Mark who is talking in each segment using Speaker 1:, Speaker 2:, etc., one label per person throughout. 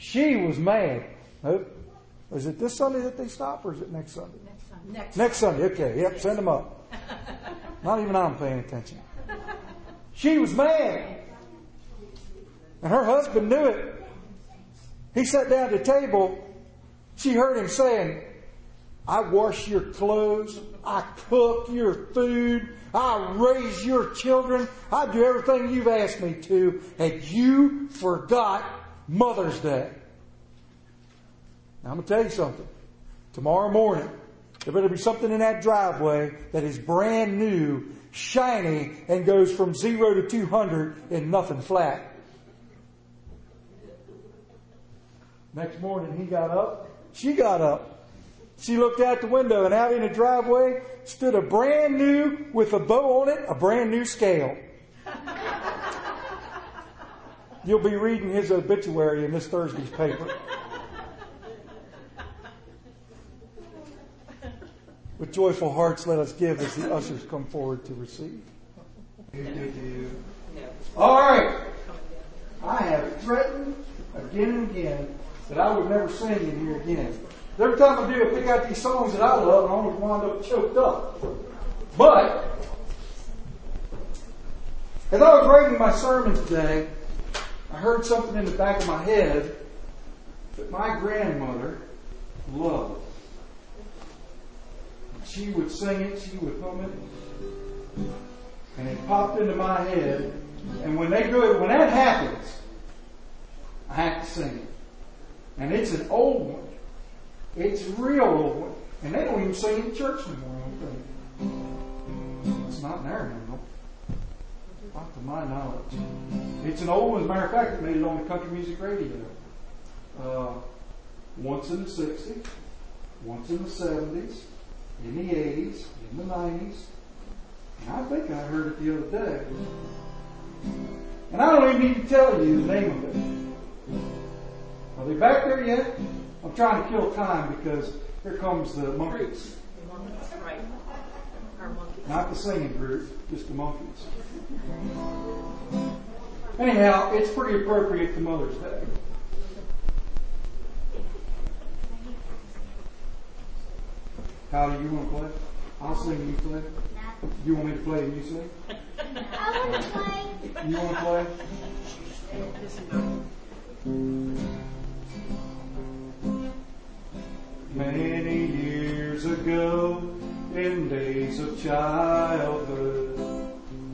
Speaker 1: She was mad. Nope. Is it this Sunday that they stop, or is it next Sunday? Next Sunday. Okay. Yep. Send them up. Not even I'm paying attention. She was mad. And her husband knew it. He sat down at the table. She heard him saying, I wash your clothes. I cook your food. I raise your children. I do everything you've asked me to. And you forgot Mother's Day. Now, I'm going to tell you something. Tomorrow morning, there better be something in that driveway that is brand new, shiny, and goes from 0 to 200 in nothing flat. Next morning, he got up. She got up. She looked out the window, and out in the driveway stood a brand new, with a bow on it, a brand new scale. You'll be reading his obituary in this Thursday's paper. With joyful hearts, let us give as the ushers come forward to receive. All right. I have threatened again and again that I would never sing in here again. Every time I do, I pick out these songs that I love and I always wind up choked up. But, as I was writing my sermon today, I heard something in the back of my head that my grandmother loved. She would sing it, she would hum it, and it popped into my head. And when that happens, I have to sing it. And it's an old one. It's a real old one. And they don't even sing it in church anymore, I don't think. It's not in there anymore. Not to my knowledge. It's an old one. As a matter of fact, it made it on the country music radio. Once in the 60s, once in the 70s, in the 80s, in the 90s. And I think I heard it the other day. And I don't even need to tell you the name of it. Are they back there yet? I'm trying to kill time because here comes the monkeys. Not the singing group, just the monkeys. Anyhow, it's pretty appropriate to Mother's Day. How do you want to play? I'll sing and you play. You want me to play and you sing?
Speaker 2: I want to play.
Speaker 1: You want to play? Many years ago, in days of childhood,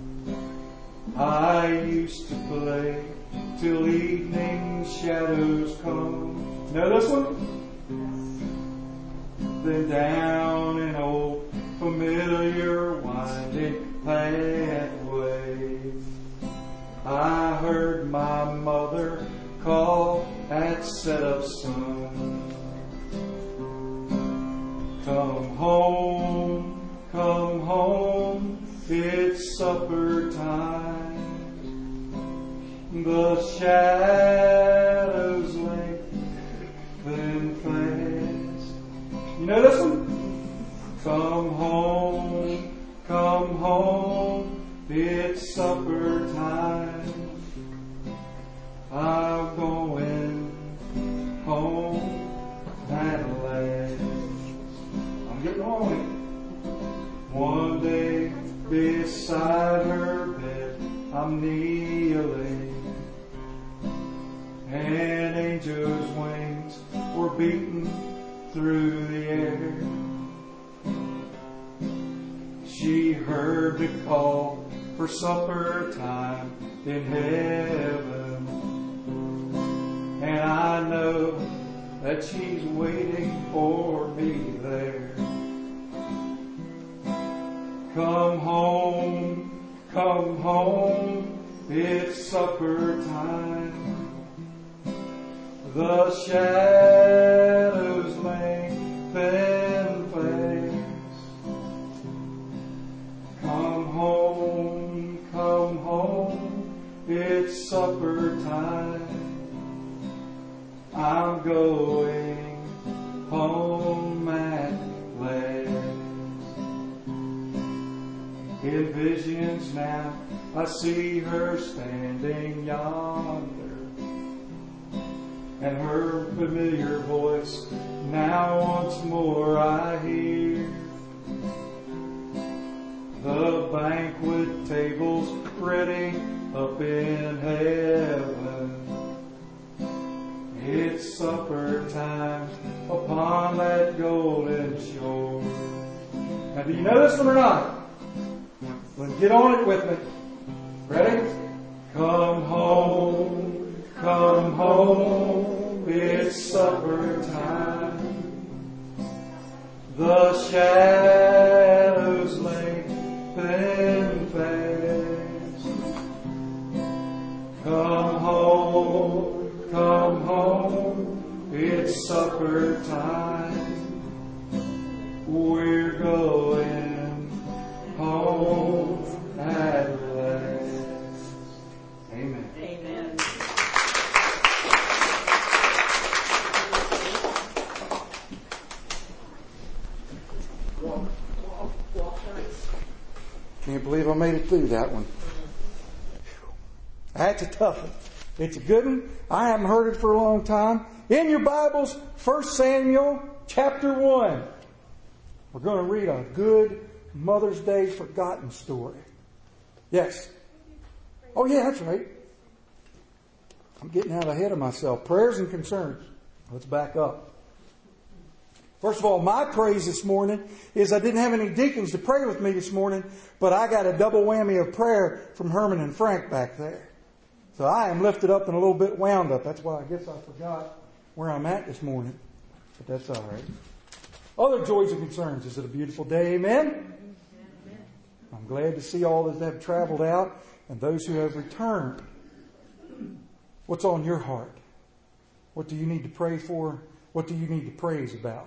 Speaker 1: I used to play till evening shadows come. Know this one? Then down an old familiar winding pathway, I heard my mother call at set of sun. Come home, it's supper time. The shadows lengthen fast. You know this one? Come home, it's supper time. I'm going home at last. I'm getting on it. One day beside her bed I'm kneeling, and angels' wings were beating through the air. She heard the call for supper time in heaven, and I know that she's waiting for me there. Come home, it's supper time. The shadows lengthen fast. Come home, it's supper time. I'm going home at last. In visions now, I see her standing yonder, and her familiar voice now once more I hear. The banquet table's ready up in heaven. It's supper time upon that golden shore. Now, do you know this one or not? Well, get on it with me. Ready? Come home, it's supper time. The shadows lengthen fast. Come home, it's supper time. We're going home at last. Amen.
Speaker 3: Amen.
Speaker 1: Can't believe I made it through that one. That's a tough one. It's a good one. I haven't heard it for a long time. In your Bibles, 1 Samuel chapter 1. We're going to read a good Mother's Day forgotten story. Yes. Oh yeah, that's right. I'm getting out ahead of myself. Prayers and concerns. Let's back up. First of all, my praise this morning is I didn't have any deacons to pray with me this morning, but I got a double whammy of prayer from Herman and Frank back there. So I am lifted up and a little bit wound up. That's why I guess I forgot where I'm at this morning. But that's all right. Other joys and concerns. Is it a beautiful day? Amen? I'm glad to see all that have traveled out and those who have returned. What's on your heart? What do you need to pray for? What do you need to praise about?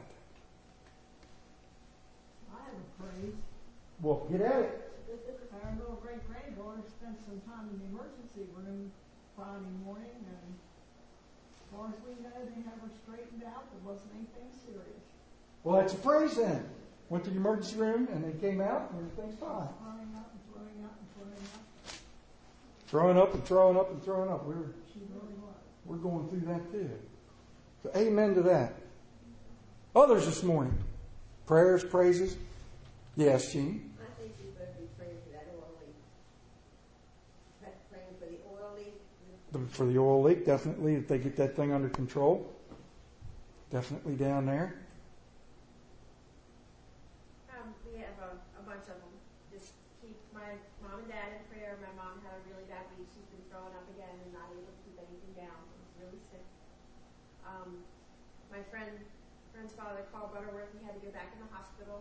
Speaker 4: I have a praise.
Speaker 1: Well, get at it.
Speaker 4: Our little great-granddaughter spent some time in the emergency room Friday morning, and as far as we know, they have her straightened out. There wasn't anything serious.
Speaker 1: Well, that's a praise then. Went to the emergency room and they came out and everything's fine.
Speaker 4: Throwing up and throwing up and throwing up.
Speaker 1: Throwing up and throwing up and throwing up.
Speaker 4: She really was.
Speaker 1: We're going through that too. So amen to that. Others this morning. Prayers, praises. Yes, Jean.
Speaker 3: I think you better be praying for that oil leak. Praying for the oil leak.
Speaker 1: For the oil leak, definitely, if they get that thing under control. Definitely down there.
Speaker 5: We have a bunch of them. Just keep my mom and dad in prayer. My mom had a really bad week. She's been throwing up again and not able to keep anything down. She's really sick. My friend's father, Carl Butterworth, he had to go back in the hospital.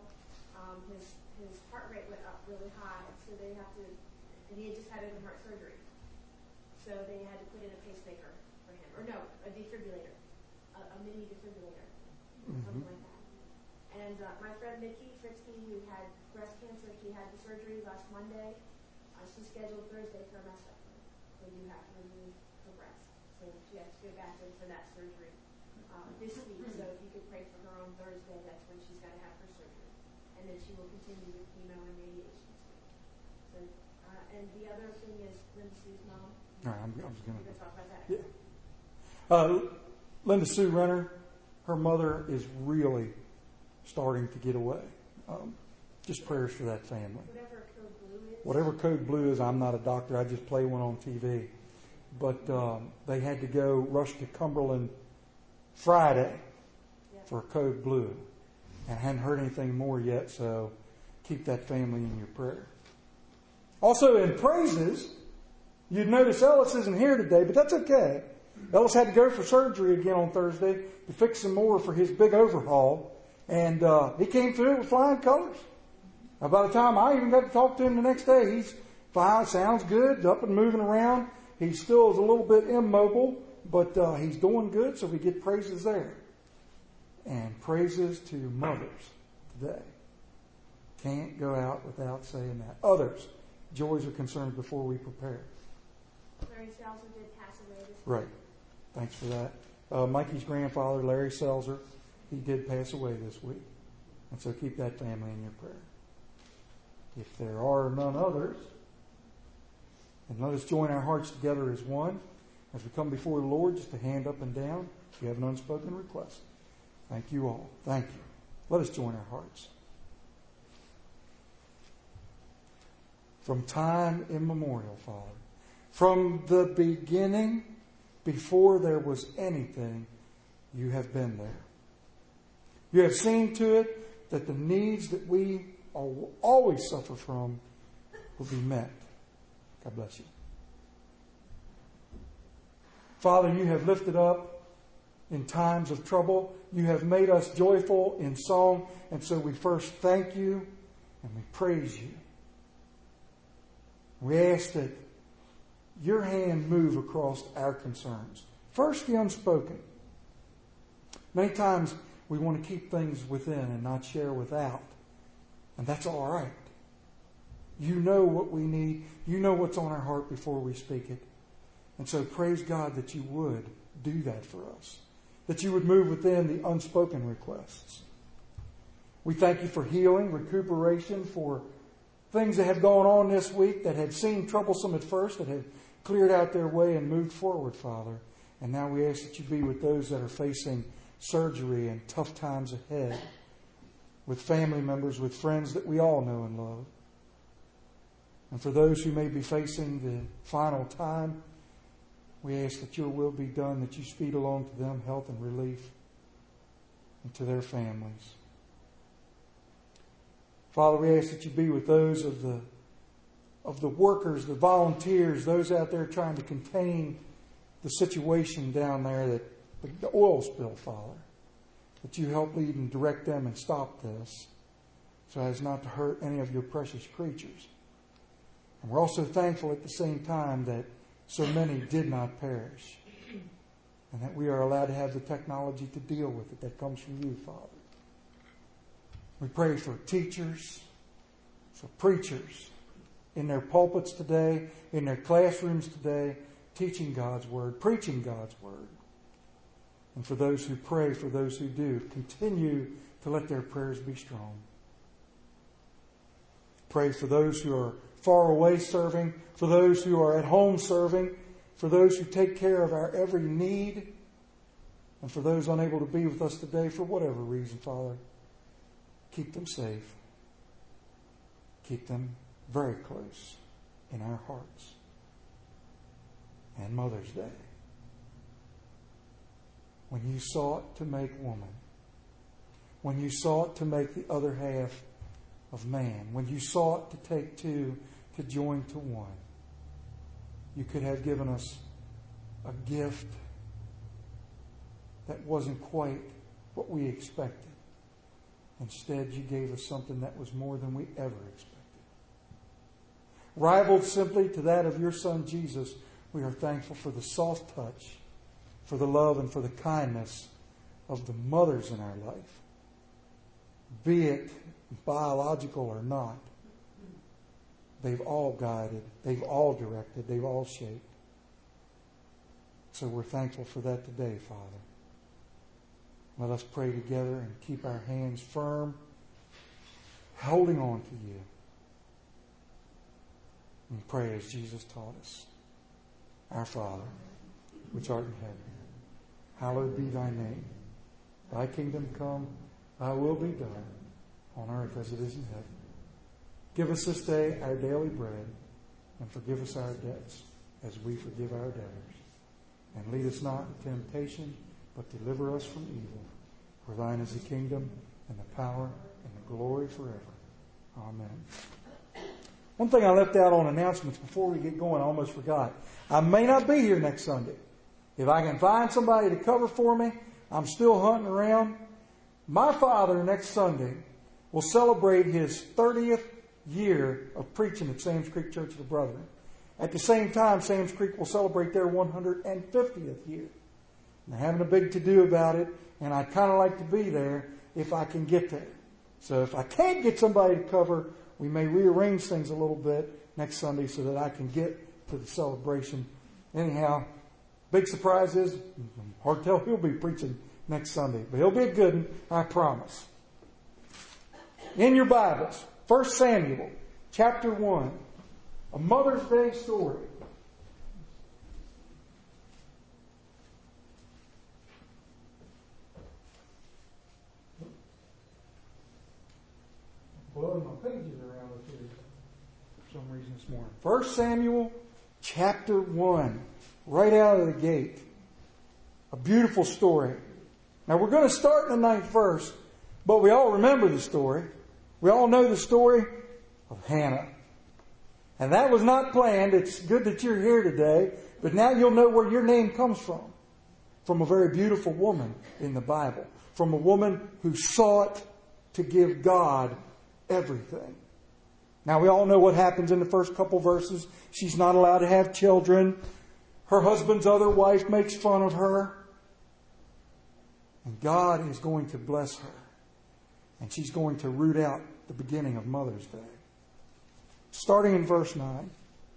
Speaker 5: His heart rate went up really high, so they have to, and he had just had open heart surgery. So they had to put in a pacemaker for him. Or no, a defibrillator. A mini defibrillator. Something like that. And my friend Mickey Fritzke, who had breast cancer, she had the surgery last Monday. She's scheduled Thursday for a mastectomy. They do have to remove her breast. So she has to go back in for that surgery this week. So if you could pray for her on Thursday, that's when she's got to have her surgery. And then she will continue with chemo and radiation. So, and the other thing is Linda Sue's mom.
Speaker 1: All right, I'm just going
Speaker 5: to talk about that.
Speaker 1: Yeah. Linda Sue Renner, her mother is really starting to get away. Just prayers for that family.
Speaker 5: Whatever code blue is.
Speaker 1: Whatever code blue is, I'm not a doctor. I just play one on TV. But they had to go rush to Cumberland Friday for code blue. And I hadn't heard anything more yet, so keep that family in your prayer. Also in praises, you'd notice Ellis isn't here today, but that's okay. Ellis had to go for surgery again on Thursday to fix some more for his big overhaul. And he came through with flying colors. By the time I even got to talk to him the next day, he's fine, sounds good, up and moving around. He still is a little bit immobile, but he's doing good, so we get praises there. And praises to mothers today. Can't go out without saying that. Others, joys or concerns before we prepare.
Speaker 5: Larry Selzer did pass away this week.
Speaker 1: Right. Thanks for that. Mikey's grandfather, Larry Selzer, he did pass away this week. And so keep that family in your prayer. If there are none others, and let us join our hearts together as one as we come before the Lord, just a hand up and down. You have an unspoken request. Thank you all. Thank you. Let us join our hearts. From time immemorial, Father, from the beginning, before there was anything, you have been there. You have seen to it that the needs that we always suffer from will be met. God bless you. Father, you have lifted up in times of trouble. You have made us joyful in song. And so we first thank you and we praise you. We ask that your hand move across our concerns. First, the unspoken. Many times we want to keep things within and not share without. And that's all right. You know what we need. You know what's on our heart before we speak it. And so praise God that you would do that for us. That you would move within the unspoken requests. We thank you for healing, recuperation, for things that have gone on this week that have seemed troublesome at first, that have cleared out their way and moved forward, Father. And now we ask that you be with those that are facing surgery and tough times ahead, with family members, with friends that we all know and love. And for those who may be facing the final time, we ask that your will be done, that you speed along to them health and relief, and to their families. Father, we ask that you be with those of the workers, the volunteers, those out there trying to contain the situation down there, that the oil spill, Father, that you help lead and direct them and stop this so as not to hurt any of your precious creatures. And we're also thankful at the same time that so many did not perish, and that we are allowed to have the technology to deal with it that comes from you, Father. We pray for teachers, for preachers in their pulpits today, in their classrooms today, teaching God's Word, preaching God's Word. And for those who pray, for those who do, continue to let their prayers be strong. Pray for those who are far away serving, for those who are at home serving, for those who take care of our every need, and for those unable to be with us today for whatever reason, Father. Keep them safe. Keep them very close in our hearts. And Mother's Day, when you sought to make woman, when you sought to make the other half of man, when you sought to take two to join to one, you could have given us a gift that wasn't quite what we expected. Instead, you gave us something that was more than we ever expected. Rivaled simply to that of your Son, Jesus, we are thankful for the soft touch, for the love and for the kindness of the mothers in our life, be it biological or not. They've all guided, they've all directed, they've all shaped. So we're thankful for that today, Father. Let us pray together and keep our hands firm, holding on to you. And pray as Jesus taught us. Our Father, which art in heaven, hallowed be thy name. Thy kingdom come, thy will be done, on earth as it is in heaven. Give us this day our daily bread, and forgive us our debts, as we forgive our debtors. And lead us not into temptation, but deliver us from evil. For thine is the kingdom, and the power, and the glory forever. Amen. One thing I left out on announcements before we get going, I almost forgot. I may not be here next Sunday. If I can find somebody to cover for me, I'm still hunting around. My father next Sunday will celebrate his 30th year of preaching at Sam's Creek Church of the Brethren. At the same time, Sam's Creek will celebrate their 150th year. They're having a big to-do about it, and I'd kind of like to be there if I can get there. So if I can't get somebody to cover, we may rearrange things a little bit next Sunday so that I can get to the celebration. Anyhow, big surprise is, hard to tell who'll be preaching next Sunday, but he'll be a good one, I promise. In your Bibles, 1 Samuel, chapter 1, a Mother's Day story. pages around with here for some reason this morning. 1 Samuel chapter 1, right out of the gate. A beautiful story. Now we're going to start in the 9th verse, but we all remember the story. We all know the story of Hannah. And that was not planned. It's good that you're here today, but now you'll know where your name comes from. From a very beautiful woman in the Bible. From a woman who sought to give God everything. Now we all know what happens in the first couple verses. She's not allowed to have children. Her husband's other wife makes fun of her. And God is going to bless her. And she's going to root out the beginning of Mother's Day. Starting in verse 9.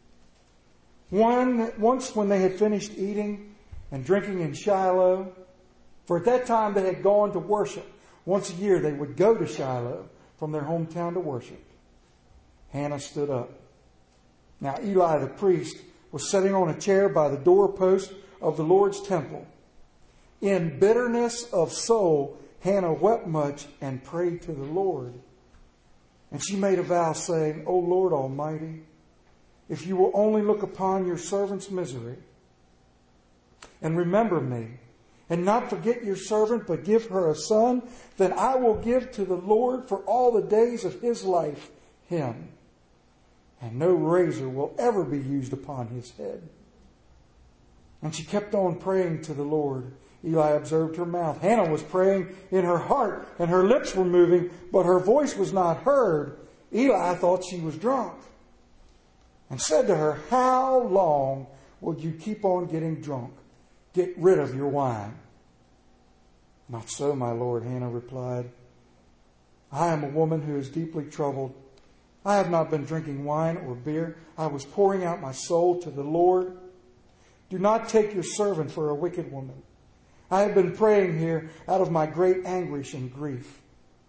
Speaker 1: Once when they had finished eating and drinking in Shiloh, for at that time they had gone to worship. Once a year they would go to Shiloh from their hometown to worship. Hannah stood up. Now Eli the priest was sitting on a chair by the doorpost of the Lord's temple. In bitterness of soul, Hannah wept much and prayed to the Lord. And she made a vow saying, O Lord Almighty, if you will only look upon your servant's misery and remember me, and not forget your servant, but give her a son, then I will give to the Lord for all the days of his life him, and no razor will ever be used upon his head. And she kept on praying to the Lord. Eli observed her mouth. Hannah was praying in her heart, and her lips were moving, but her voice was not heard. Eli thought she was drunk, and said to her, How long will you keep on getting drunk? Get rid of your wine. Not so, my lord, Hannah replied. I am a woman who is deeply troubled. I have not been drinking wine or beer. I was pouring out my soul to the Lord. Do not take your servant for a wicked woman. I have been praying here out of my great anguish and grief.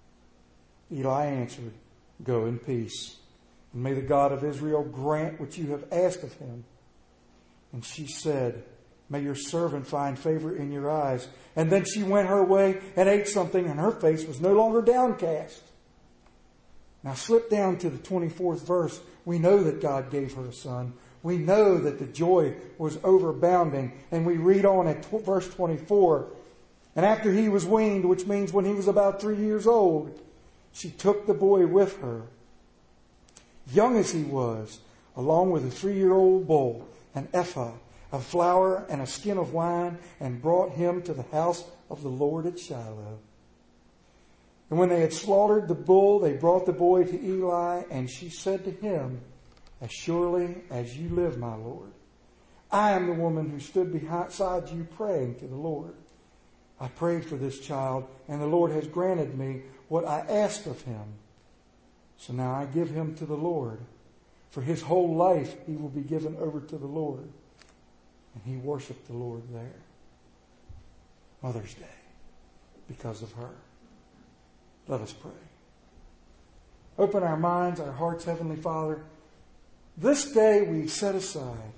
Speaker 1: Eli answered, Go in peace, and may the God of Israel grant what you have asked of him. And she said, May your servant find favor in your eyes. And then she went her way and ate something, and her face was no longer downcast. Now slip down to the 24th verse. We know that God gave her a son. We know that the joy was overbounding. And we read on at verse 24. And after he was weaned, which means when he was about 3 years old, she took the boy with her, young as he was, along with a 3-year-old bull, an ephah of flour and a skin of wine, and brought him to the house of the Lord at Shiloh. And when they had slaughtered the bull, they brought the boy to Eli, and she said to him, As surely as you live, my Lord, I am the woman who stood beside you praying to the Lord. I prayed for this child, and the Lord has granted me what I asked of him. So now I give him to the Lord. For his whole life he will be given over to the Lord. And he worshiped the Lord there. Mother's Day, because of her. Let us pray. Open our minds, our hearts, Heavenly Father. This day we set aside.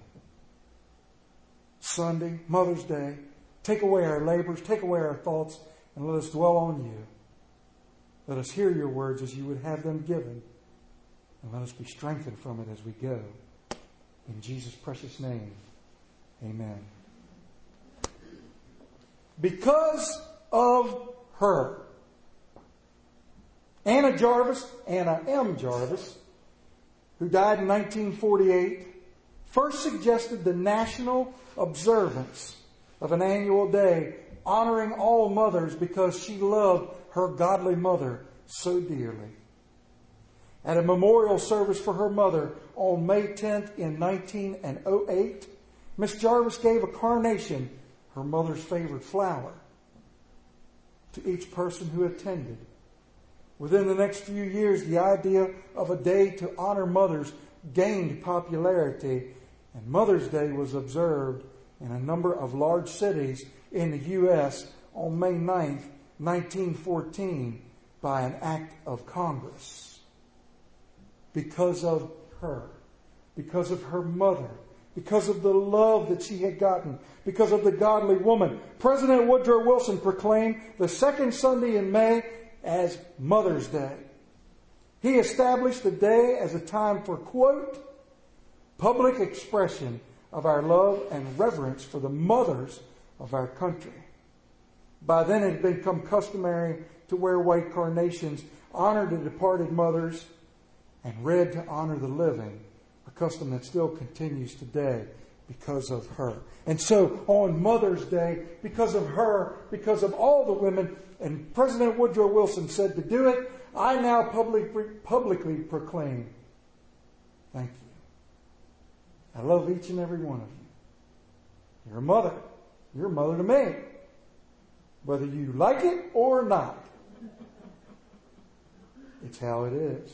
Speaker 1: Sunday, Mother's Day. Take away our labors, take away our thoughts, and let us dwell on you. Let us hear your words as you would have them given. And let us be strengthened from it as we go. In Jesus' precious name, amen. Because of her. Anna M. Jarvis, who died in 1948, first suggested the national observance of an annual day honoring all mothers because she loved her godly mother so dearly. At a memorial service for her mother on May 10th in 1908, Miss Jarvis gave a carnation, her mother's favorite flower, to each person who attended. Within the next few years, the idea of a day to honor mothers gained popularity, and Mother's Day was observed in a number of large cities in the U.S. on May 9th, 1914, by an act of Congress. Because of her, because of her mother, because of the love that she had gotten, because of the godly woman, President Woodrow Wilson proclaimed the second Sunday in May as Mother's Day. He established the day as a time for, quote, public expression of our love and reverence for the mothers of our country. By then it had become customary to wear white carnations, honor the departed mothers, and red to honor the living, a custom that still continues today because of her. And so on Mother's Day, because of her, because of all the women, and President Woodrow Wilson said to do it, I now publicly proclaim, thank you. I love each and every one of you. You're a mother. You're a mother to me. Whether you like it or not. It's how it is.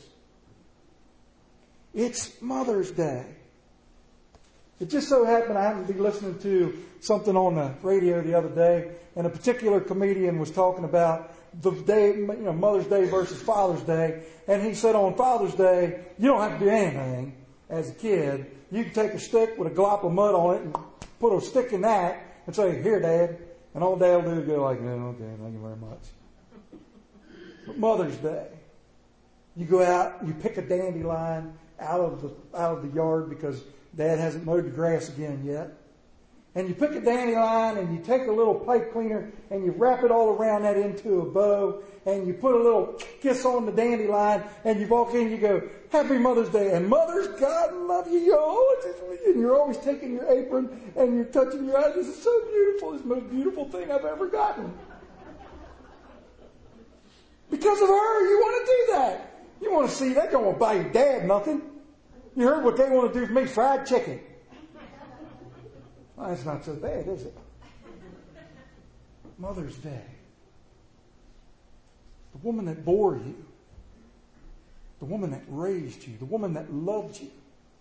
Speaker 1: It's Mother's Day. It just so happened I happened to be listening to something on the radio the other day, and a particular comedian was talking about the day, Mother's Day versus Father's Day, and he said on Father's Day, you don't have to do anything as a kid. You can take a stick with a glop of mud on it and put a stick in that and say, here, Dad. And all Dad will do is go like, no, okay, thank you very much. But Mother's Day, you go out, you pick a dandelion out of the yard because Dad hasn't mowed the grass again yet. And you pick a dandelion and you take a little pipe cleaner and you wrap it all around that into a bow and you put a little kiss on the dandelion and you walk in and you go, Happy Mother's Day. And mothers, God love you, y'all. And you're always taking your apron and you're touching your eyes. This is so beautiful. It's the most beautiful thing I've ever gotten. Because of her, you want to do that. You want to see that. Don't want to buy your dad nothing. You heard what they want to do for me, fried chicken. Well, that's not so bad, is it? Mother's Day. The woman that bore you. The woman that raised you. The woman that loved you.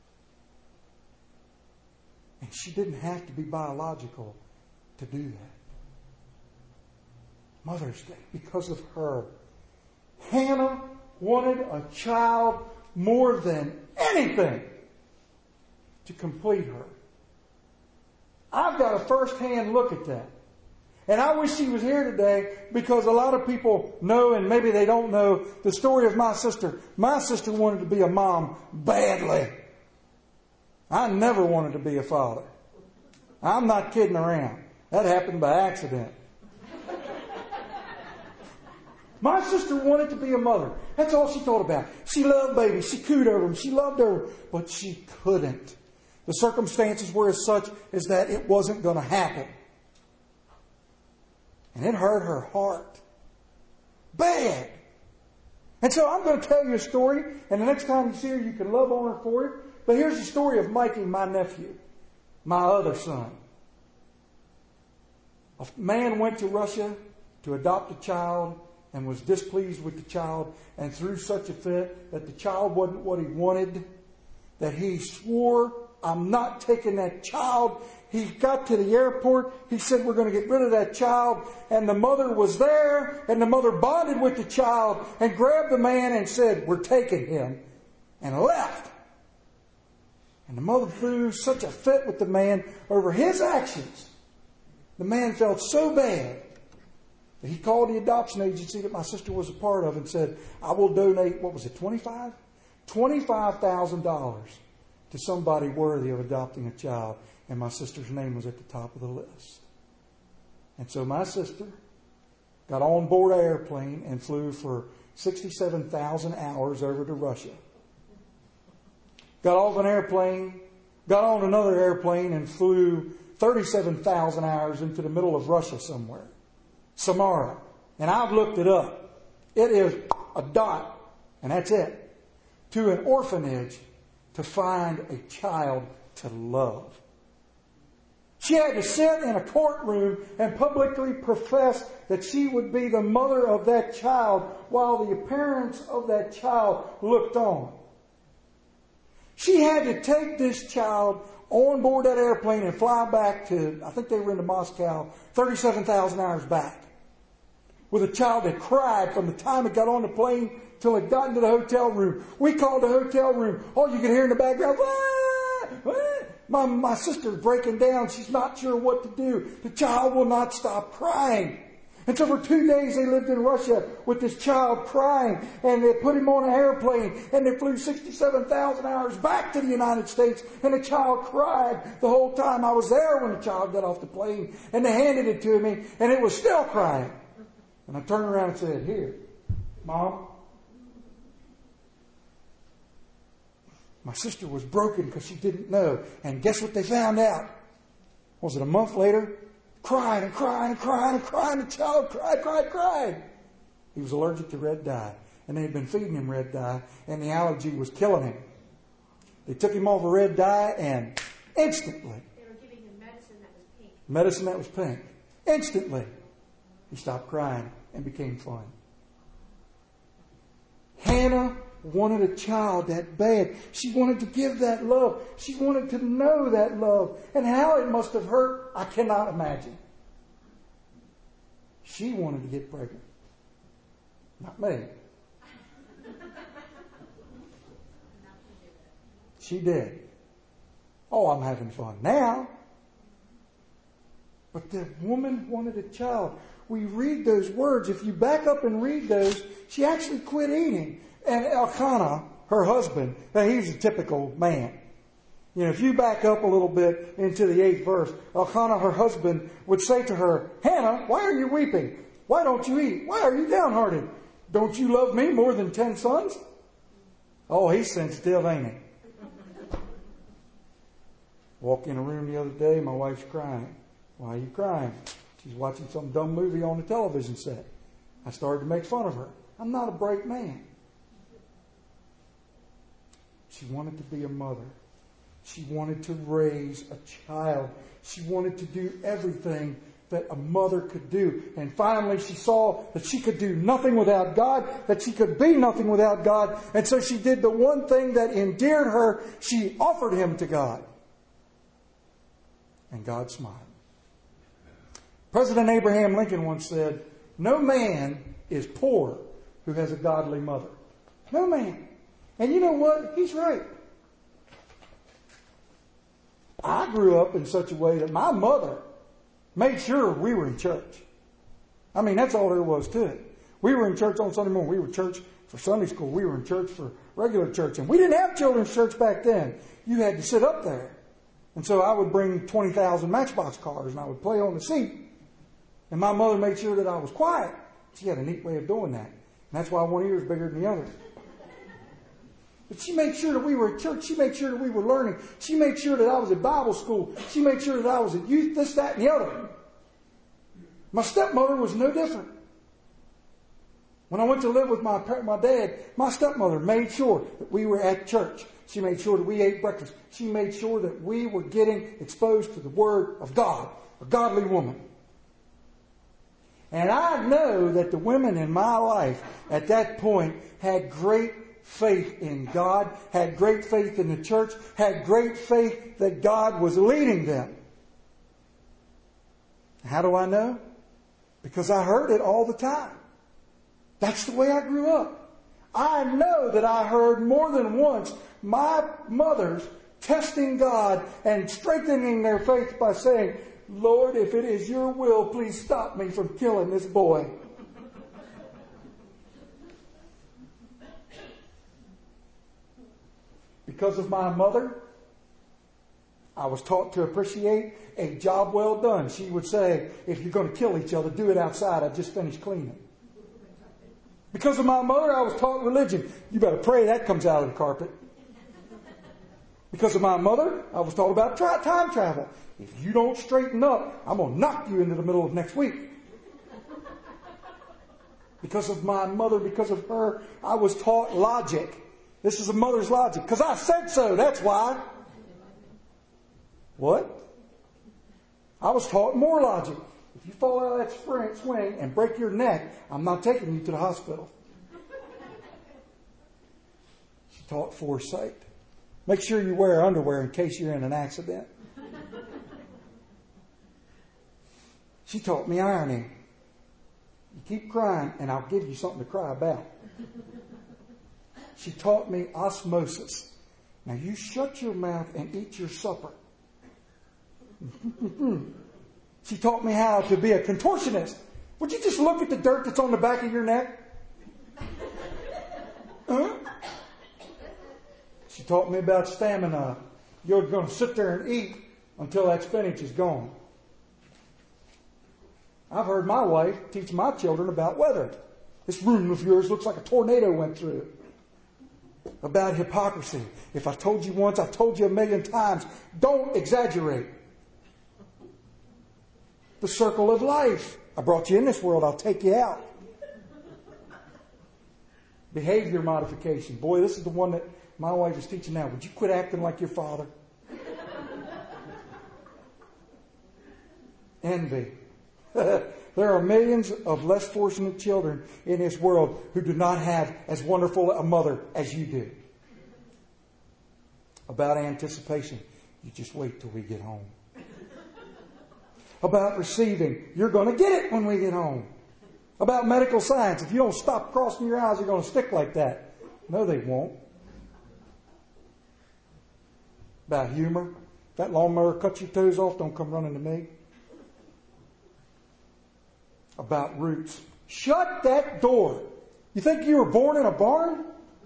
Speaker 1: And she didn't have to be biological to do that. Mother's Day, because of her. Hannah wanted a child more than anything to complete her. I've got a first-hand look at that. And I wish she was here today because a lot of people know, and maybe they don't know, the story of my sister. My sister wanted to be a mom badly. I never wanted to be a father. I'm not kidding around. That happened by accident. My sister wanted to be a mother. That's all she thought about. She loved babies. She cooed over them. She loved over them. But she couldn't. The circumstances were as such as that it wasn't going to happen. And it hurt her heart. Bad. And so I'm going to tell you a story. And the next time you see her, you can love on her for it. But here's the story of Mikey, my nephew. My other son. A man went to Russia to adopt a child and was displeased with the child and threw such a fit that the child wasn't what he wanted, that he swore, I'm not taking that child. He got to the airport. He said, we're going to get rid of that child. And the mother was there, and the mother bonded with the child and grabbed the man and said, we're taking him, and left. And the mother threw such a fit with the man over his actions. The man felt so bad that he called the adoption agency that my sister was a part of and said, I will donate, what was it, $25,000 to somebody worthy of adopting a child. And my sister's name was at the top of the list. And so my sister got on board an airplane and flew for 67,000 hours over to Russia. Got off an airplane, got on another airplane and flew 37,000 hours into the middle of Russia somewhere. Samara. And I've looked it up. It is a dot, and that's it, to an orphanage to find a child to love. She had to sit in a courtroom and publicly profess that she would be the mother of that child while the parents of that child looked on. She had to take this child on board that airplane and fly back to, I think they were into Moscow, 37,000 hours back. With a child that cried from the time it got on the plane till it got into the hotel room. We called the hotel room. All you could hear in the background, "Wah! Wah!" My sister's breaking down. She's not sure what to do. The child will not stop crying. And so for 2 days they lived in Russia with this child crying, and they put him on an airplane, and they flew 67,000 hours back to the United States, and the child cried the whole time. I was there when the child got off the plane, and they handed it to me, and it was still crying. And I turned around and said, "Here, Mom." My sister was broken because she didn't know. And guess what they found out? Was it a month later? Crying and crying and crying and crying. The child cried. He was allergic to red dye. And they had been feeding him red dye. And the allergy was killing him. They took him off of red dye and instantly.
Speaker 5: They were giving him medicine that was pink.
Speaker 1: Medicine that was pink. Instantly. He stopped crying and became fine. Hannah wanted a child that bad. She wanted to give that love. She wanted to know that love. And how it must have hurt, I cannot imagine. She wanted to get pregnant. Not me. She did. Oh, I'm having fun now. But the woman wanted a child. We read those words. If you back up and read those, she actually quit eating. And Elkanah, her husband, now he's a typical man. You know, if you back up a little bit into the 8th verse, Elkanah, her husband, would say to her, "Hannah, why are you weeping? Why don't you eat? Why are you downhearted? Don't you love me more than 10 sons?" Oh, he's sensitive, ain't he? Walked in a room the other day, my wife's crying. "Why are you crying?" She's watching some dumb movie on the television set. I started to make fun of her. I'm not a bright man. She wanted to be a mother. She wanted to raise a child. She wanted to do everything that a mother could do. And finally she saw that she could do nothing without God, that she could be nothing without God. And so she did the one thing that endeared her. She offered him to God. And God smiled. President Abraham Lincoln once said, "No man is poor who has a godly mother." No man. And you know what? He's right. I grew up in such a way that my mother made sure we were in church. I mean, that's all there was to it. We were in church on Sunday morning. We were in church for Sunday school. We were in church for regular church. And we didn't have children's church back then. You had to sit up there. And so I would bring 20,000 Matchbox cars and I would play on the seat. And my mother made sure that I was quiet. She had a neat way of doing that. And that's why one ear is bigger than the other. But she made sure that we were at church. She made sure that we were learning. She made sure that I was at Bible school. She made sure that I was at youth, this, that, and the other. My stepmother was no different. When I went to live with my dad, my stepmother made sure that we were at church. She made sure that we ate breakfast. She made sure that we were getting exposed to the Word of God, a godly woman. And I know that the women in my life at that point had great faith in God, had great faith in the church, had great faith that God was leading them. How do I know? Because I heard it all the time. That's the way I grew up. I know that I heard more than once my mothers testing God and strengthening their faith by saying, "Lord, if it is your will, please stop me from killing this boy." Because of my mother, I was taught to appreciate a job well done. She would say, "If you're going to kill each other, do it outside. I just finished cleaning." Because of my mother, I was taught religion. You better pray that comes out of the carpet. Because of my mother, I was taught about time travel. If you don't straighten up, I'm going to knock you into the middle of next week. Because of my mother, because of her, I was taught logic. This is a mother's logic. Because I said so, that's why. What? I was taught more logic. If you fall out of that swing and break your neck, I'm not taking you to the hospital. She taught foresight. Make sure you wear underwear in case you're in an accident. She taught me irony. You keep crying and I'll give you something to cry about. She taught me osmosis. Now you shut your mouth and eat your supper. She taught me how to be a contortionist. Would you just look at the dirt that's on the back of your neck? Huh? She taught me about stamina. You're going to sit there and eat until that spinach is gone. I've heard my wife teach my children about weather. This room of yours looks like a tornado went through it. About hypocrisy. If I told you once, I told you a million times. Don't exaggerate. The circle of life. I brought you in this world, I'll take you out. Behavior modification. Boy, this is the one that my wife is teaching now. Would you quit acting like your father? Envy. There are millions of less fortunate children in this world who do not have as wonderful a mother as you do. About anticipation. You just wait till we get home. About receiving. You're going to get it when we get home. About medical science. If you don't stop crossing your eyes, you're going to stick like that. No, they won't. About humor. If that lawnmower cuts your toes off, don't come running to me. About roots. Shut that door. You think you were born in a barn?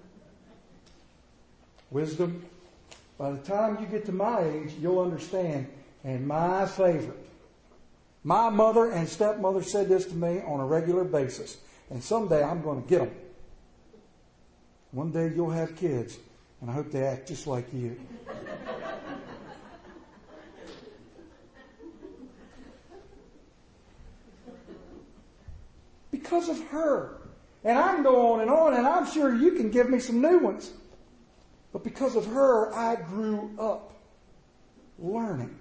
Speaker 1: Wisdom. By the time you get to my age, you'll understand. And my favorite. My mother and stepmother said this to me on a regular basis. And someday I'm going to get them. One day you'll have kids. And I hope they act just like you. Because of her. And I can go on, and I'm sure you can give me some new ones. But because of her, I grew up learning.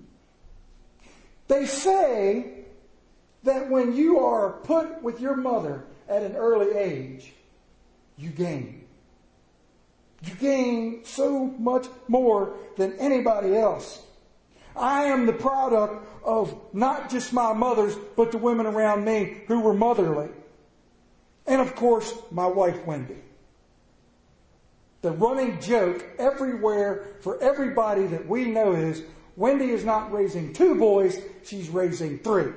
Speaker 1: They say that when you are put with your mother at an early age, you gain. You gain so much more than anybody else. I am the product of not just my mother's, but the women around me who were motherly. And of course, my wife, Wendy. The running joke everywhere for everybody that we know is, Wendy is not raising 2 boys, she's raising 3.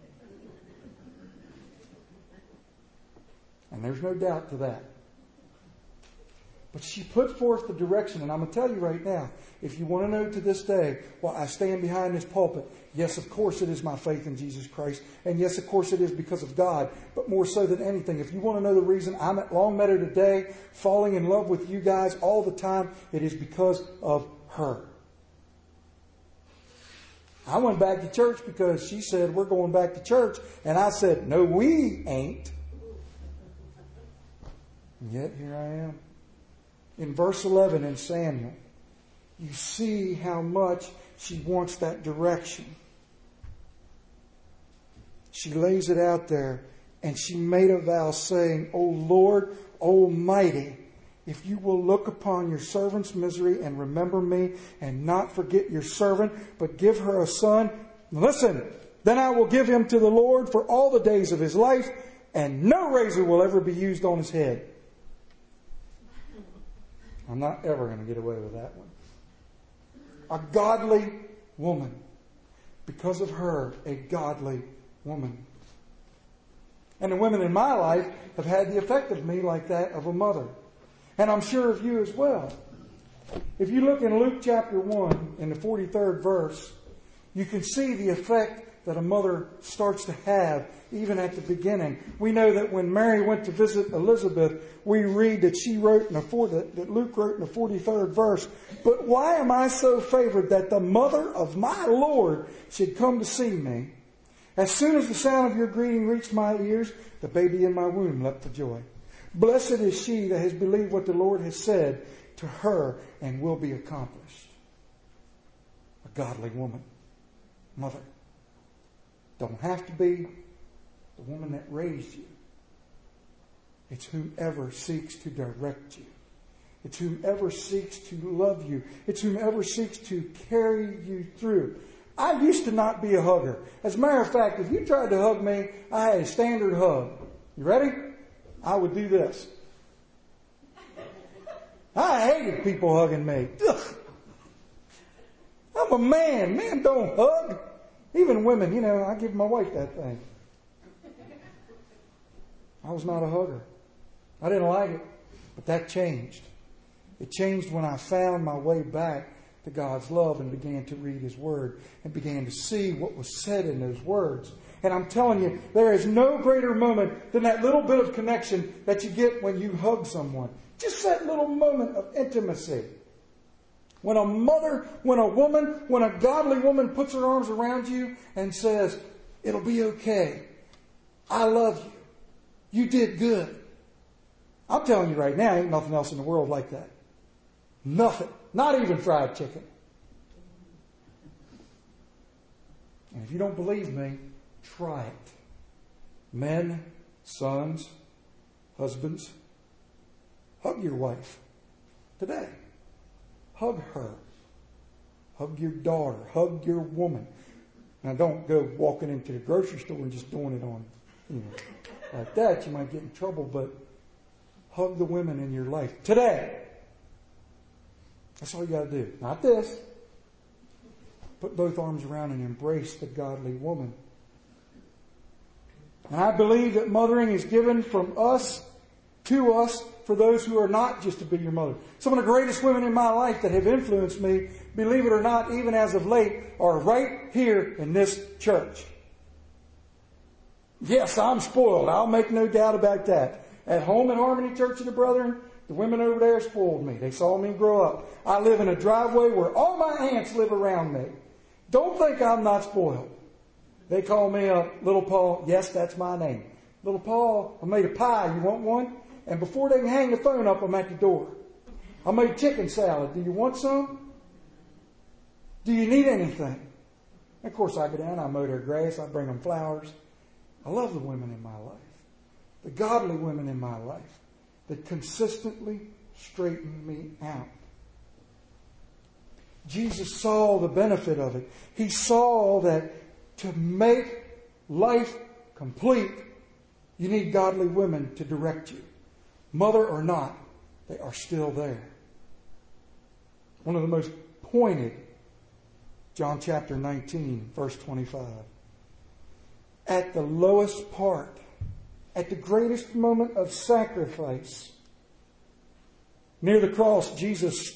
Speaker 1: And there's no doubt to that. But she put forth the direction, and I'm going to tell you right now, if you want to know to this day, well, I stand behind this pulpit. Yes, of course it is my faith in Jesus Christ. And yes, of course it is because of God. But more so than anything, if you want to know the reason I'm at Longmeadow today, falling in love with you guys all the time, it is because of her. I went back to church because she said, we're going back to church. And I said, no, we ain't. And yet here I am. In verse 11 in Samuel, you see how much she wants that direction. She lays it out there, and she made a vow saying, O Lord Almighty, if you will look upon your servant's misery and remember me and not forget your servant, but give her a son, listen, then I will give him to the Lord for all the days of his life, and no razor will ever be used on his head. I'm not ever going to get away with that one. A godly woman. Because of her, a godly woman. And the women in my life have had the effect of me like that of a mother. And I'm sure of you as well. If you look in Luke chapter 1, in the 43rd verse, you can see the effect that a mother starts to have even at the beginning. We know that when Mary went to visit Elizabeth, we read that that Luke wrote in the 43rd verse, but why am I so favored that the mother of my Lord should come to see me? As soon as the sound of your greeting reached my ears, the baby in my womb leapt for joy. Blessed is she that has believed what the Lord has said to her and will be accomplished. A godly woman. Mother. Don't have to be the woman that raised you. It's whomever seeks to direct you. It's whomever seeks to love you. It's whomever seeks to carry you through. I used to not be a hugger. As a matter of fact, if you tried to hug me, I had a standard hug. You ready? I would do this. I hated people hugging me. Ugh. I'm a man. Men don't hug. Even women, I give my wife that thing. I was not a hugger. I didn't like it, but that changed. It changed when I found my way back to God's love and began to read His Word and began to see what was said in those words. And I'm telling you, there is no greater moment than that little bit of connection that you get when you hug someone. Just that little moment of intimacy. When a mother, when a woman, when a godly woman puts her arms around you and says, it'll be okay. I love you. You did good. I'm telling you right now, ain't nothing else in the world like that. Nothing. Not even fried chicken. And if you don't believe me, try it. Men, sons, husbands, hug your wife today. Hug her. Hug your daughter. Hug your woman. Now don't go walking into the grocery store and just doing it on, like that. You might get in trouble, but hug the women in your life today. That's all you got to do. Not this. Put both arms around and embrace the godly woman. And I believe that mothering is given from us to us for those who are not just to be your mother. Some of the greatest women in my life that have influenced me, believe it or not, even as of late, are right here in this church. Yes, I'm spoiled. I'll make no doubt about that. At home at Harmony Church of the Brethren, the women over there spoiled me. They saw me grow up. I live in a driveway where all my aunts live around me. Don't think I'm not spoiled. They call me Little Paul. Yes, that's my name. Little Paul, I made a pie. You want one? And before they can hang the phone up, I'm at the door. I made chicken salad. Do you want some? Do you need anything? Of course, I go down, I mow their grass, I bring them flowers. I love the women in my life. The godly women in my life that consistently straighten me out. Jesus saw the benefit of it. He saw that to make life complete, you need godly women to direct you. Mother or not, they are still there. One of the most pointed, John chapter 19, verse 25. At the lowest part, at the greatest moment of sacrifice, near the cross of Jesus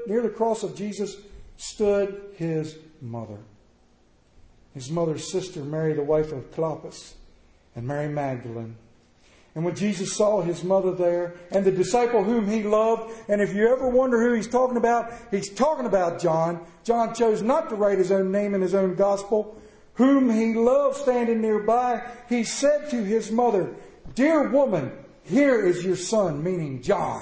Speaker 1: stood his mother. His mother's sister, Mary, the wife of Clopas, and Mary Magdalene. And when Jesus saw his mother there, and the disciple whom he loved, and if you ever wonder who he's talking about John. John chose not to write his own name in his own gospel. Whom he loved standing nearby, he said to his mother, "Dear woman, here is your son," meaning John.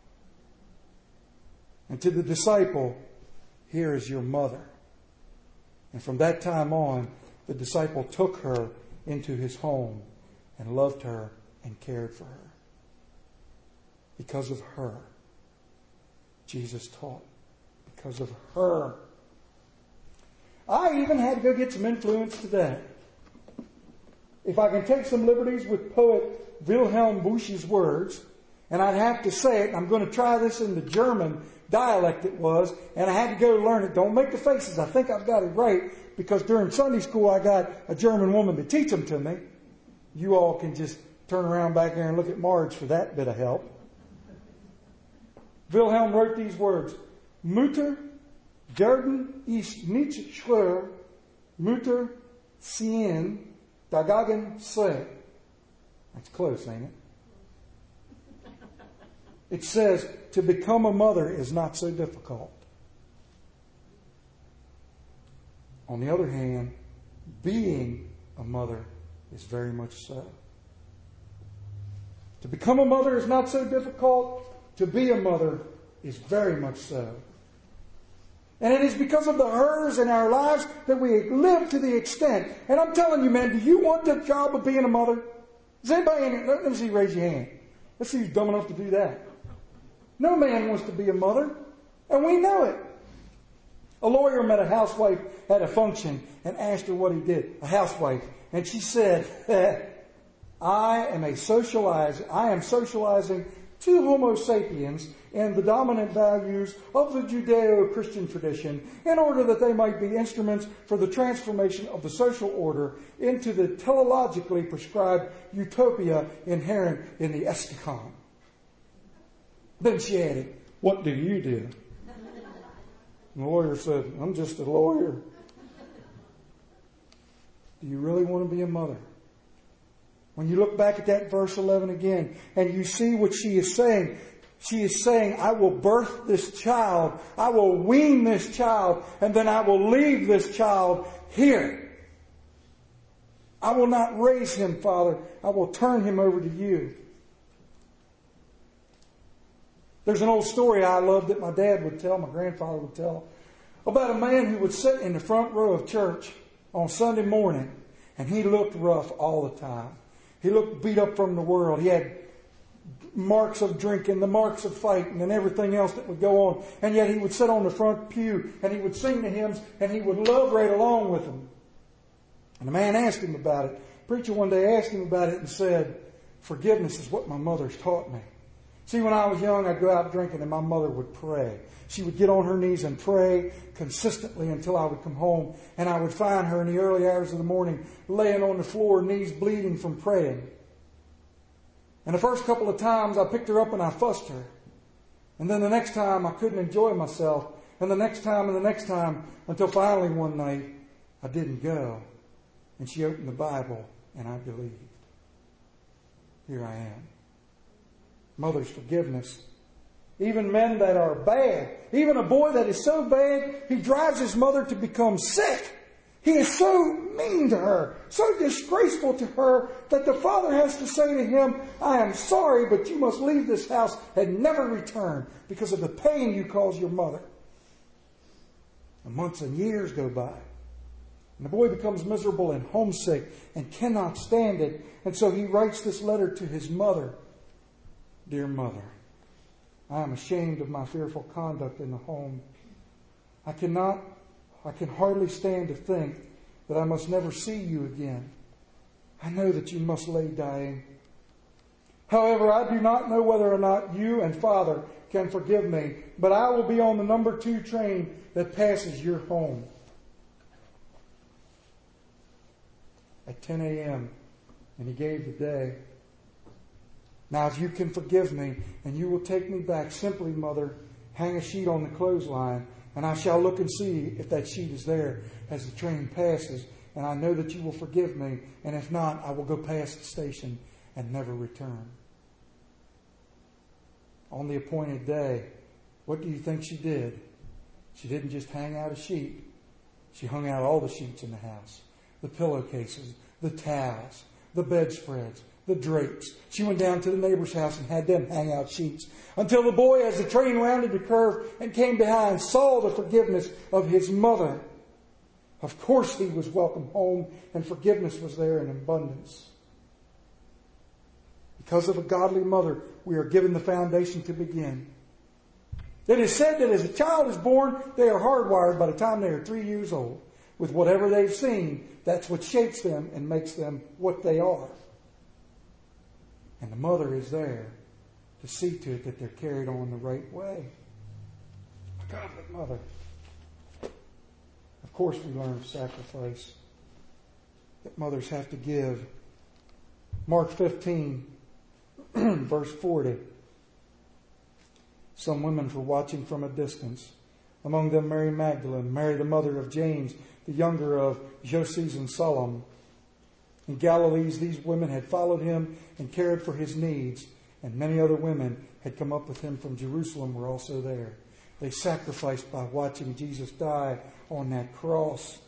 Speaker 1: And to the disciple, "Here is your mother." And from that time on, the disciple took her into his home and loved her and cared for her. Because of her, Jesus taught. Because of her. I even had to go get some influence today. If I can take some liberties with poet Wilhelm Busch's words, and I'd have to say it, and I'm going to try this in the German dialect it was, and I had to go learn it. Don't make the faces. I think I've got it right, because during Sunday school I got a German woman to teach them to me. You all can just turn around back there and look at Marge for that bit of help. Wilhelm wrote these words: Mutter werden ist nicht schwer, Mutter sehen dagegen sei. That's close, ain't it? It says, to become a mother is not so difficult. On the other hand, being a mother is very much so. To become a mother is not so difficult. To be a mother is very much so. And it is because of the hers in our lives that we live to the extent. And I'm telling you, man, do you want the job of being a mother? Is anybody in here? Let me see, raise your hand. Let's see who's dumb enough to do that. No man wants to be a mother. And we know it. A lawyer met a housewife at a function and asked her what he did. A housewife. And she said, I am socializing to Homo sapiens and the dominant values of the Judeo-Christian tradition in order that they might be instruments for the transformation of the social order into the teleologically prescribed utopia inherent in the eschaton. Then she added, "What do you do?" And the lawyer said, "I'm just a lawyer." Do you really want to be a mother? When you look back at that verse 11 again and you see what she is saying I will birth this child, I will wean this child, and then I will leave this child here. I will not raise him, Father. I will turn him over to you. There's an old story I love that my dad would tell, my grandfather would tell, about a man who would sit in the front row of church on Sunday morning, and he looked rough all the time. He looked beat up from the world. He had marks of drinking, the marks of fighting, and everything else that would go on. And yet he would sit on the front pew, and he would sing the hymns, and he would love right along with them. And the man asked him about it. The preacher one day asked him about it and said, "Forgiveness is what my mother's taught me." See, when I was young, I'd go out drinking, and my mother would pray. She would get on her knees and pray consistently until I would come home, and I would find her in the early hours of the morning laying on the floor, knees bleeding from praying. And the first couple of times I picked her up and I fussed her. And then the next time I couldn't enjoy myself. And the next time and the next time, until finally one night I didn't go. And she opened the Bible and I believed. Here I am. Mother's forgiveness. Even men that are bad. Even a boy that is so bad, he drives his mother to become sick. He is so mean to her, so disgraceful to her, that the father has to say to him, "I am sorry, but you must leave this house and never return because of the pain you cause your mother." And months and years go by. And the boy becomes miserable and homesick and cannot stand it. And so he writes this letter to his mother. "Dear mother, I am ashamed of my fearful conduct in the home. I can hardly stand to think that I must never see you again. I know that you must lay dying. However, I do not know whether or not you and Father can forgive me, but I will be on the number 2 train that passes your home at 10 a.m. And he gave the day. Now, if you can forgive me and you will take me back, simply, Mother, hang a sheet on the clothesline, and I shall look and see if that sheet is there as the train passes. And I know that you will forgive me. And if not, I will go past the station and never return." On the appointed day, what do you think she did? She didn't just hang out a sheet. She hung out all the sheets in the house. The pillowcases, the towels, the bedspreads, the drapes. She went down to the neighbor's house and had them hang out sheets. Until the boy, as the train rounded the curve and came behind, saw the forgiveness of his mother. Of course he was welcome home, and forgiveness was there in abundance. Because of a godly mother, we are given the foundation to begin. It is said that as a child is born, they are hardwired by the time they are 3 years old. With whatever they've seen, that's what shapes them and makes them what they are. And the mother is there to see to it that they're carried on the right way. A godly mother. Of course we learn of sacrifice that mothers have to give. Mark 15, verse 40. Some women were watching from a distance. Among them Mary Magdalene, Mary the mother of James, the younger of Joses and Salome. In Galilee, these women had followed him and cared for his needs, and many other women had come up with him from Jerusalem were also there. They sacrificed by watching Jesus die on that cross.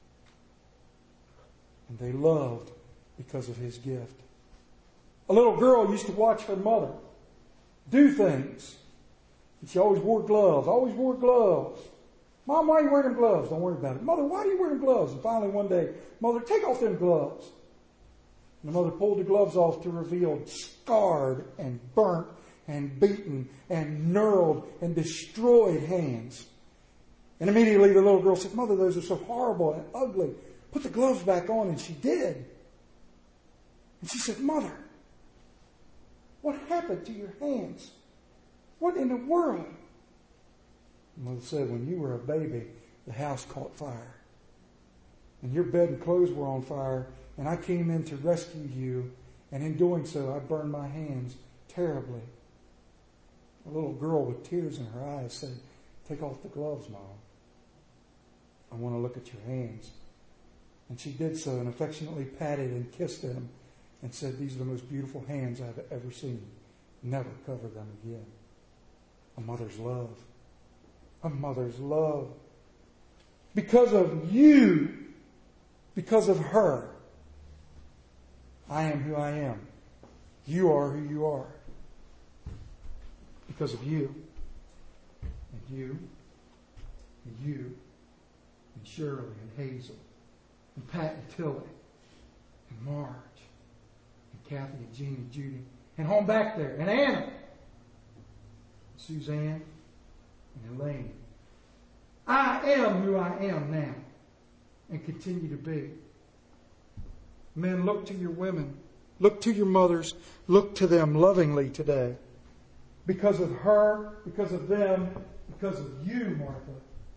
Speaker 1: And they loved because of his gift. A little girl used to watch her mother do things. And she always wore gloves, "Mom, why are you wearing them gloves?" "Don't worry about it." "Mother, why are you wearing gloves?" And finally one day, "Mother, take off them gloves." And the mother pulled the gloves off to reveal scarred and burnt and beaten and knurled and destroyed hands. And immediately the little girl said, "Mother, those are so horrible and ugly. Put the gloves back on." And she did. And she said, "Mother, What happened to your hands? What in the world? Mother said, when you were a baby, the house caught fire. And your bed and clothes were on fire, and I came in to rescue you, and in doing so, I burned my hands terribly. A little girl with tears in her eyes said, take off the gloves, Mom. I want to look at your hands. And she did so and affectionately patted and kissed them and said, these are the most beautiful hands I've ever seen. Never cover them again. A mother's love. A mother's love. Because of you, because of her, I am who I am. You are who you are. Because of you. And you. And you. And Shirley and Hazel. And Pat and Tilly. And Marge. And Kathy and Jean and Judy. And home back there. And Anna. And Suzanne. And Elaine. I am who I am now. And continue to be. Men, look to your women. Look to your mothers. Look to them lovingly today. Because of her, because of them, because of you, Martha,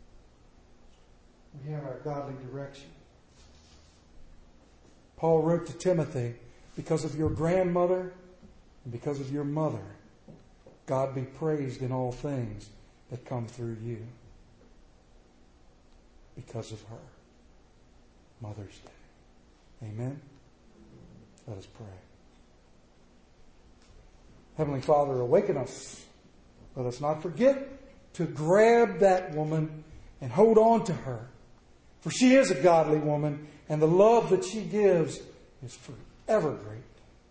Speaker 1: we have our godly direction. Paul wrote to Timothy, because of your grandmother and because of your mother, God be praised in all things that come through you. Because of her. Mother's Day. Amen? Let us pray. Heavenly Father, awaken us. Let us not forget to grab that woman and hold on to her. For she is a godly woman, and the love that she gives is forever great.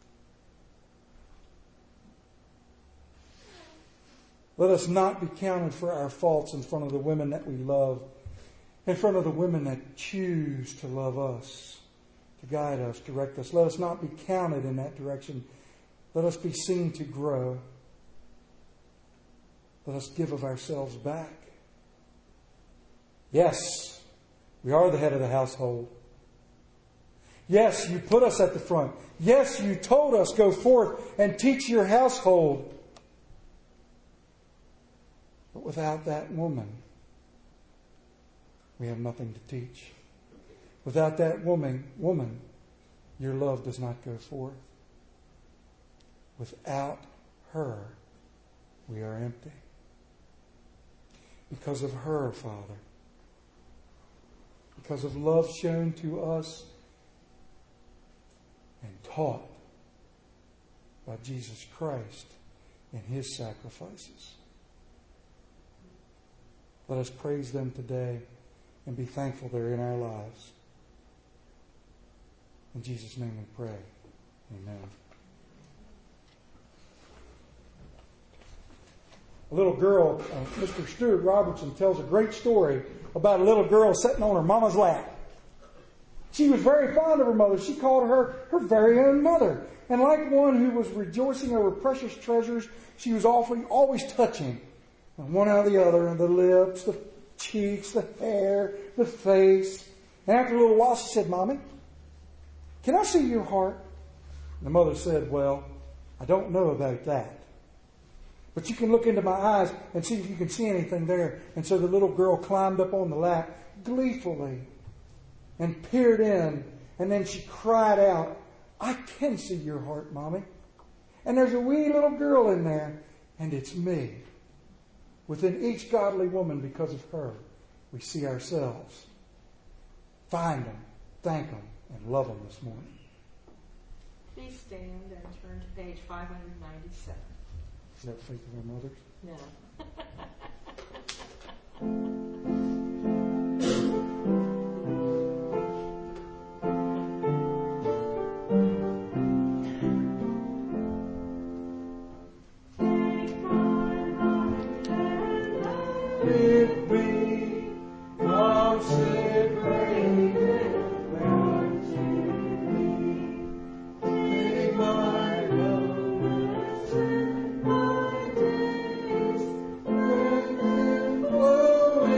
Speaker 1: Let us not be counted for our faults in front of the women that we love, in front of the women that choose to love us, to guide us, direct us. Let us not be counted in that direction. Let us be seen to grow. Let us give of ourselves back. Yes, we are the head of the household. Yes, you put us at the front. Yes, you told us, go forth and teach your household. But without that woman, we have nothing to teach. Without that woman, your love does not go forth. Without her, we are empty. Because of her, Father. Because of love shown to us and taught by Jesus Christ in His sacrifices. Let us praise them today and be thankful they're in our lives. In Jesus' name we pray. Amen. A little girl, Mr. Stuart Robertson tells a great story about a little girl sitting on her mama's lap. She was very fond of her mother. She called her her very own mother. And like one who was rejoicing over precious treasures, she was always touching one out of the other, and the lips, the cheeks, the hair, the face. And after a little while, she said, Mommy, can I see your heart? And the mother said, well, I don't know about that. But you can look into my eyes and see if you can see anything there. And so the little girl climbed up on the lap gleefully and peered in. And then she cried out, I can see your heart, Mommy. And there's a wee little girl in there, and it's me. Within each godly woman, because of her, we see ourselves. Find them, thank them, and love them this morning.
Speaker 6: Please stand and turn to page 597.
Speaker 1: Is that Faith of Our Mothers?
Speaker 6: No.
Speaker 1: Oh,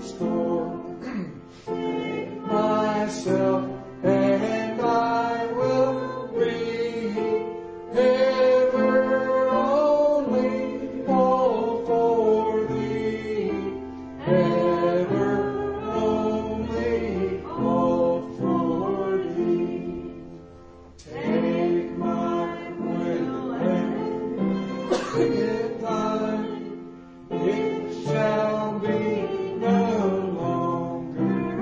Speaker 1: store. Myself and I will be ever only all for Thee, ever only all for Thee. Take my will and make it Thine. It shall be no longer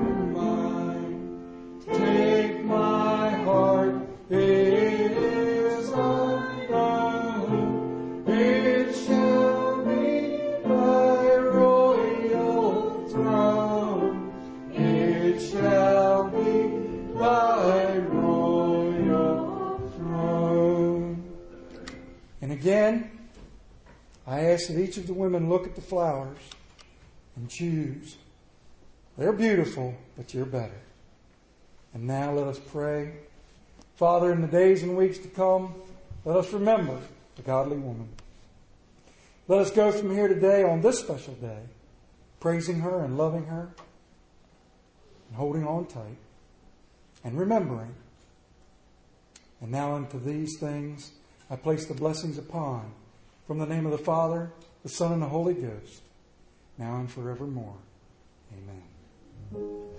Speaker 1: mine. Take my heart, it is unknown. It shall be Thy royal throne. It shall be Thy royal throne. And again, I ask that each of the women look at the flowers and choose. They're beautiful, but you're better. And now let us pray. Father, in the days and weeks to come, let us remember the godly woman. Let us go from here today on this special day, praising her and loving her and holding on tight and remembering. And now unto these things I place the blessings upon, from the name of the Father, the Son, and the Holy Ghost, now and forevermore. Amen.